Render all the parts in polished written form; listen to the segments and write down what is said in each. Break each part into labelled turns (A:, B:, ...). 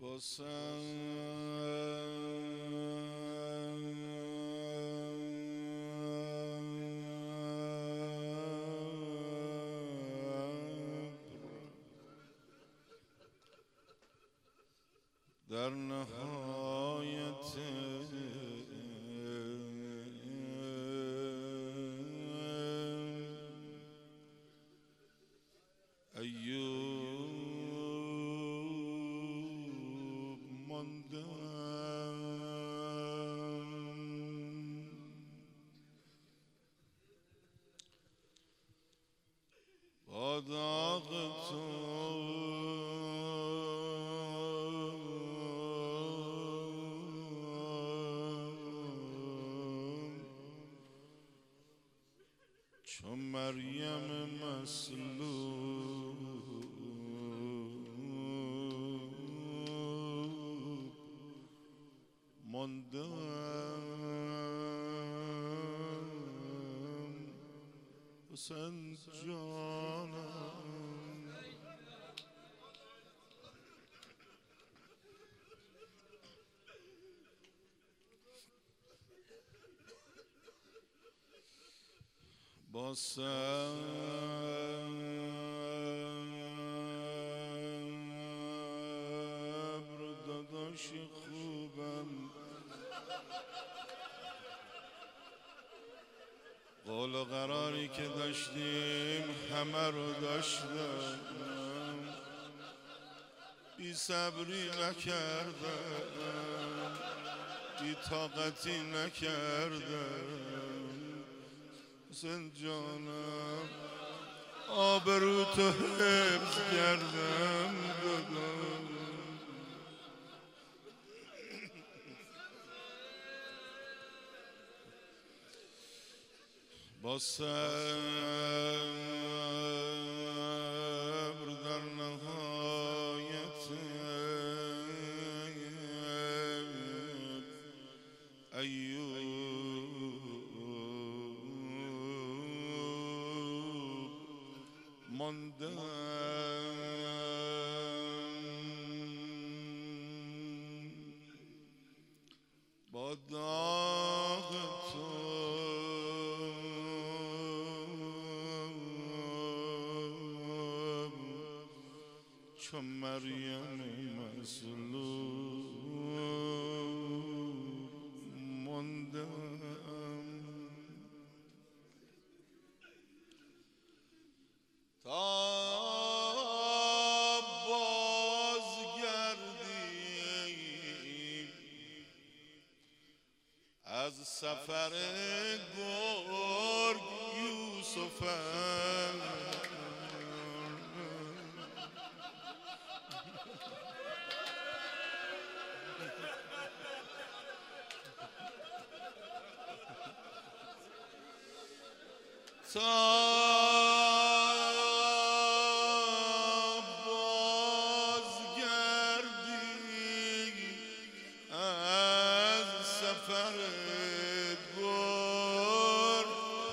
A: در نهایت ایوب ماندم، با داغ تو چون مریم مصلوب ماندم، حسین جانم. با صبر داداش خوبم، قول و قراری که داشتیم همه رو داشتم، بی صبری نکردم، بی طاقتی نکردم. حسین جانم آبرو تو حفظ کردم دادم، با صبر در نهایت ایوب ماندم، با داغ تو چون مریم مصلوب ماندم، تا بازگردیم از سفر گرگ یوسفم، تا بازگردی از سفر گرگ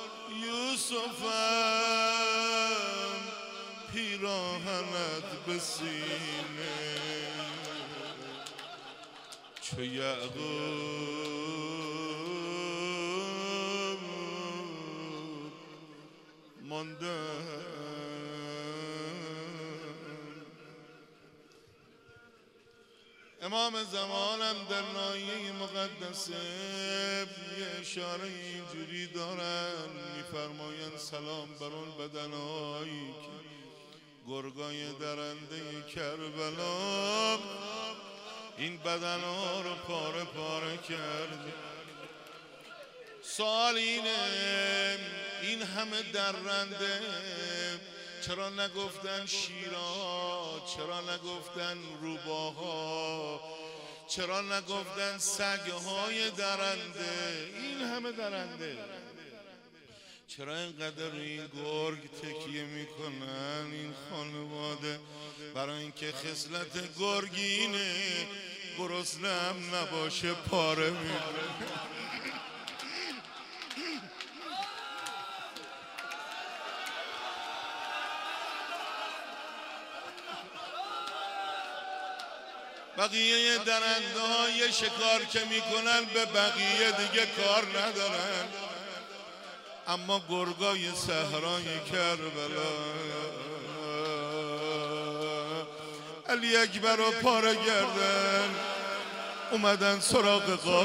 A: یوسفم، پیراهنت به سینه چو یعقوب ماندم، امام زمانم در ناحیه مقدسه یه اشاره اینجوری دارن، میفرمایند سلام بر اون بدنهایی که گرگای درنده کربلا این بدنها رو پاره پاره کرد. سوال اینه این همه درنده چرا نگفتن شیرها، چرا نگفتن روباها، چرا نگفتن سگهای درنده؟ این همه درنده چرا اینقدر این گرگ تکیه میکنن این خانواده؟ برای اینکه خصلت گرگینه گرسنه نباشه پاره میکنه. بقیه درنده های شکار که میکنن به بقیه دیگه کار ندارن، اما گرگای صحرای کربلا علی اکبر و پاره گردن اومدن سراغ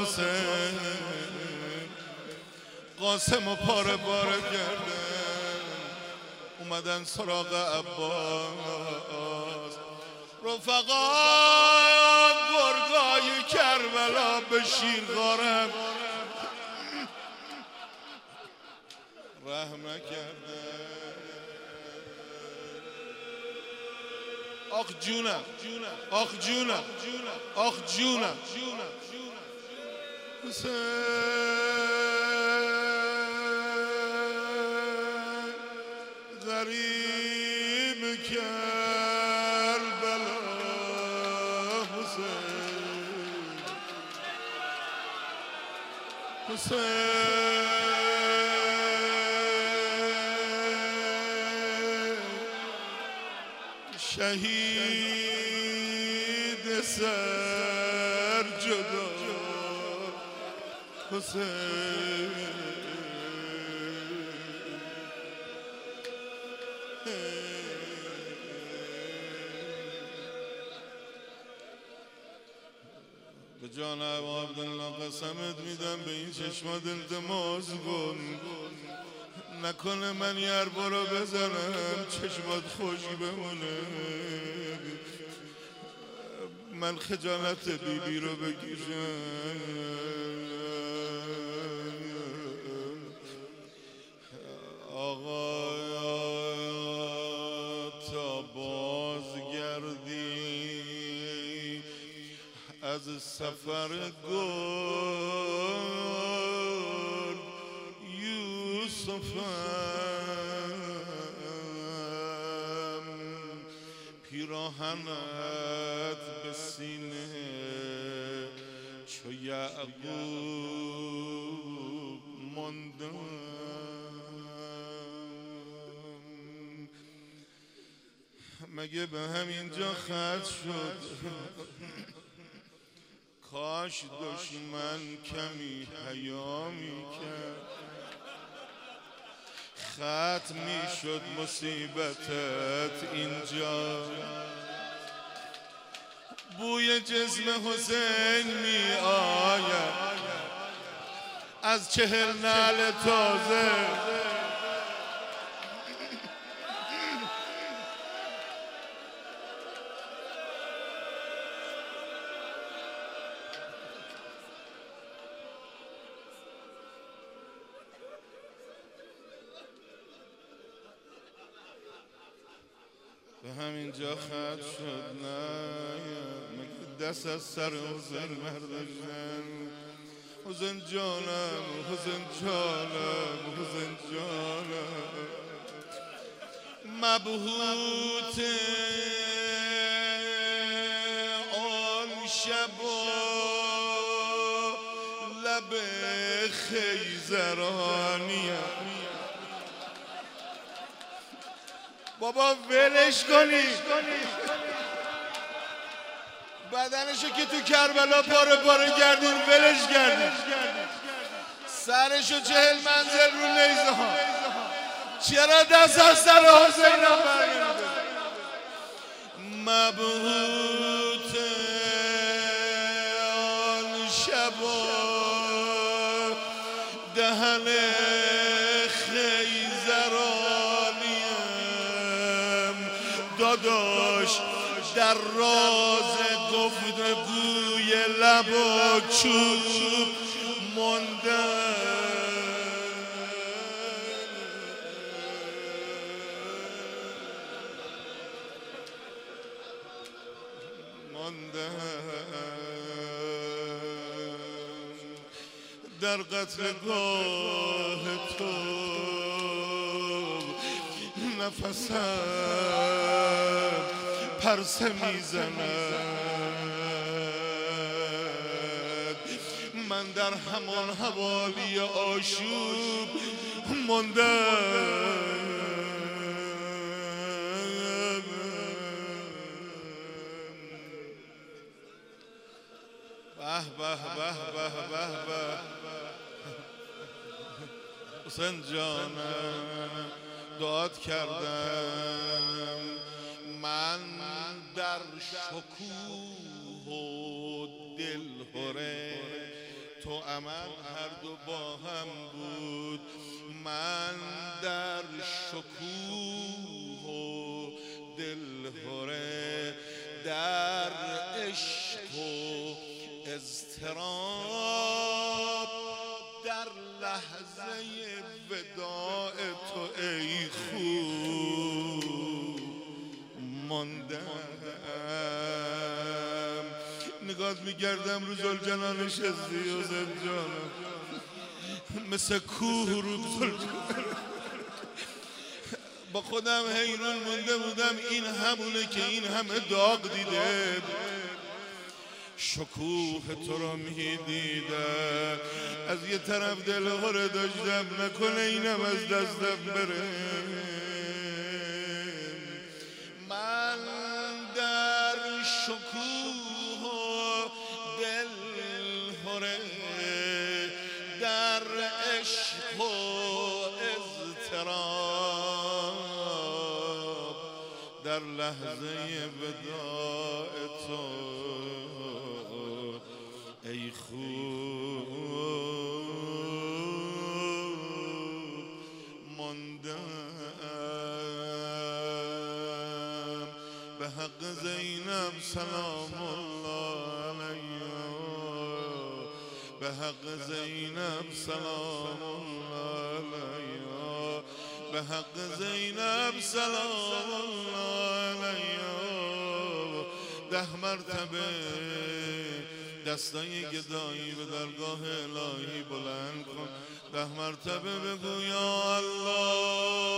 A: قاسم و پاره گردن اومدن سراغ عباس. رفقا گرگای کربلا به شیرغارم رحم نکردن. آخ جونم آخ جونم آخ جونم حسین غریب کربلا حسین شهید سر جدا حسین به جان ابا عبدالله قسمت میدم به این چشمات التماس کن نکنه من یه اربا رو بزنم چشمات خشک بمونه، من خجالت بیبی رو بکشم. آقا تا بازگردی از سفر گل یوسفم پیراهنت به سینه چو یعقوب ماندم. مگه به همین جا ختم شد؟ کاش دشمن کمی حیا میکرد ختم میشد مصیبتت اینجا. بوی جسم حسین می آید از 40 نعل تازه، به همین جا خط شد. نه دست از سر حسین برداشتن. حسین جانم حسین جانم حسین جانم مبهوت آن شبا لب خیزرانیم. بابا ولش کنی بدنشو که تو کربلا پاره گردین ولش کردین سرشو 40 منزل رو نیزه ها. چرا دست از سر حسین هم برمیده؟ مبهوت آن شبا دهن خیزرانیم داداش در راز گفتگوی لب و چوب ماندن. در قتلگاه تو نفسم پرسه میزند. من در همان حوالی آشوب ماندم. به به به به به حسین جانم دعات کردم من در شکوه و دلهره تو عمل هر دو با هم بود من در شکوه و دلهره در عشق و اضطراب در لحظه وداع تو ای خوب ماندم نگات میگردم رو زلجنان نشستی حسین جانم مثل کوه رو زلجنان با خودم حیران مونده بودم این همونه که این همه داغ دیده شکوه تو را میدیدم از یه طرف دلهره داشتم نکنه اینم از دستم بره من در شکوه و دلهره در عشق و اضطراب در لحظه وداع تو ای خوب ماندم به حق زینب سلام الله علیها به حق زینب سلام الله علیها به حق زینب سلام الله علیها 10 مرتبه دستای گدایی به درگاه الهی بلند کن 10 مرتبه بگو یا الله